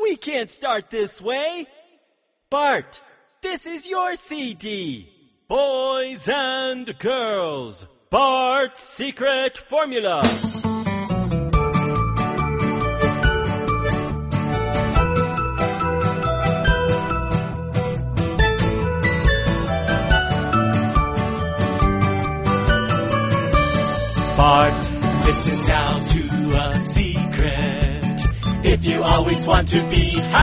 We can't start this way. Bart, this is your CD. Boys and Girls, Bart's Secret Formula. Bart, listen now to a secret. If you always want to be